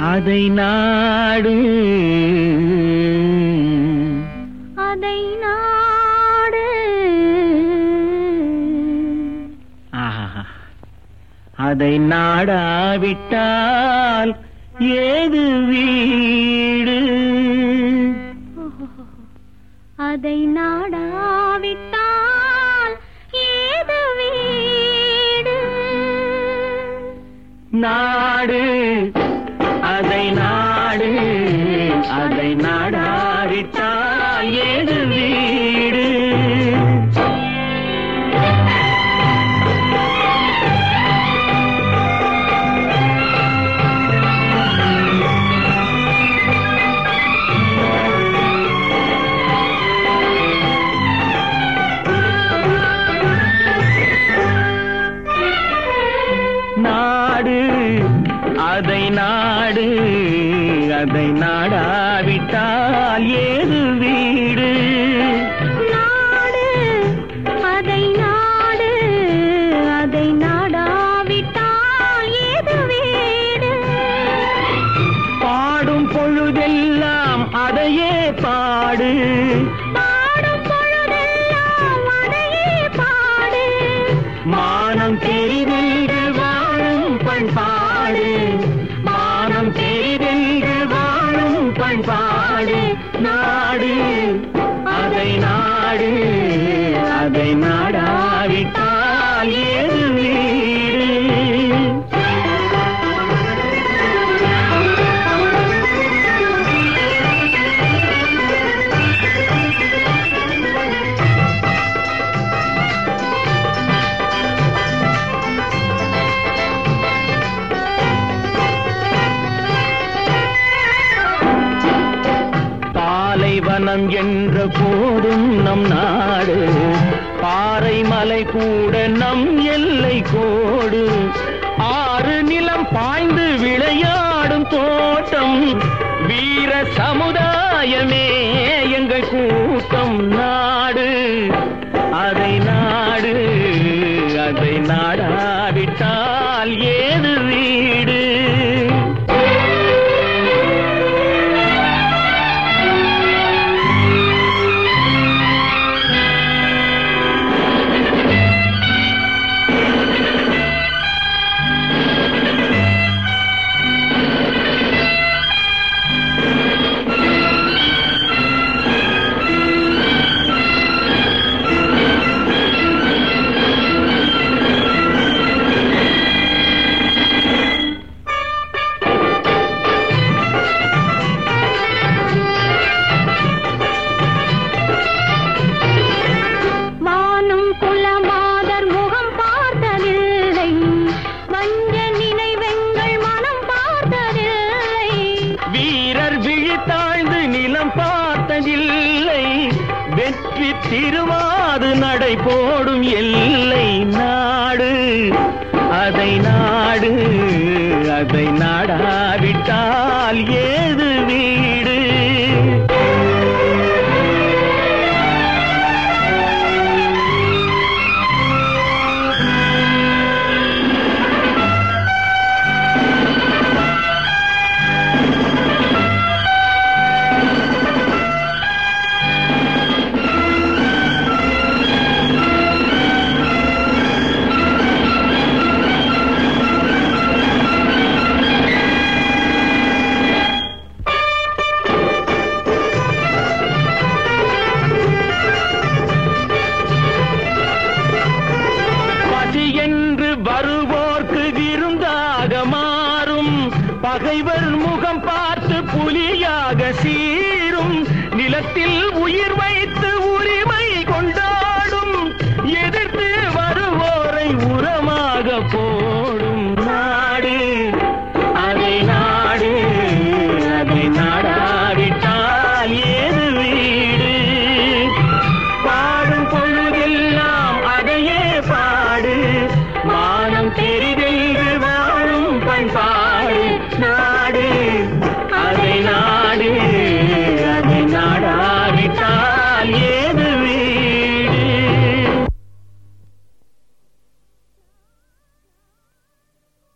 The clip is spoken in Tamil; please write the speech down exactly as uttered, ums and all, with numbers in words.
அதை நாடு அதை நாடு ஆஹா அதை நாடாவிட்டால் ஏது வீடு அதை நாடாவிட்டால் ஏது வீடு நாடு அதை நாடு அதை நாடாவிட்டால் ஏது வீடு நாடு அதை நாடு அதை நாடாவிட்டால் ஏது வீடு நாடு அதை நாடு அதை நாடாவிட்டால் ஏது வீடு பாடும் பொழுதெல்லாம் அதையே பாடு பாடும் பொழுதெல்லாம் அதையே பாடு மானம் தெரிதென்று வாழும் பண்பாடு மானம் தெரிதென்று வாழும் பண்பாடு நாடு அதை நாடு அதை நாடாவிட்டால் ஏது வீடு பாலைவனம் என்ற போதும் நம் நாடு பாறை மலை கூட நம் எல்லை கோடு ஆறு நிலம் பாய்ந்து விளையாடும் தோட்டம் வீர சமுதாயமே எங்கள் கூட்டம் நாடு அதை நாடு அதை நாடாவிட்டால் ஏது வீடு தாழ்ந்து நிலம் பார்த்ததில்லை வெற்றி திருவாது நடை போடும் எல்லை நாடு அதை நாடு அதை நாடாவிட்டால் ஏது வீடு வருவோர்க்கு விருந்தாக மாறும் பகைவர் முகம் பார்த்து புலியாக சீரும் நிலத்தில் உயிர் வை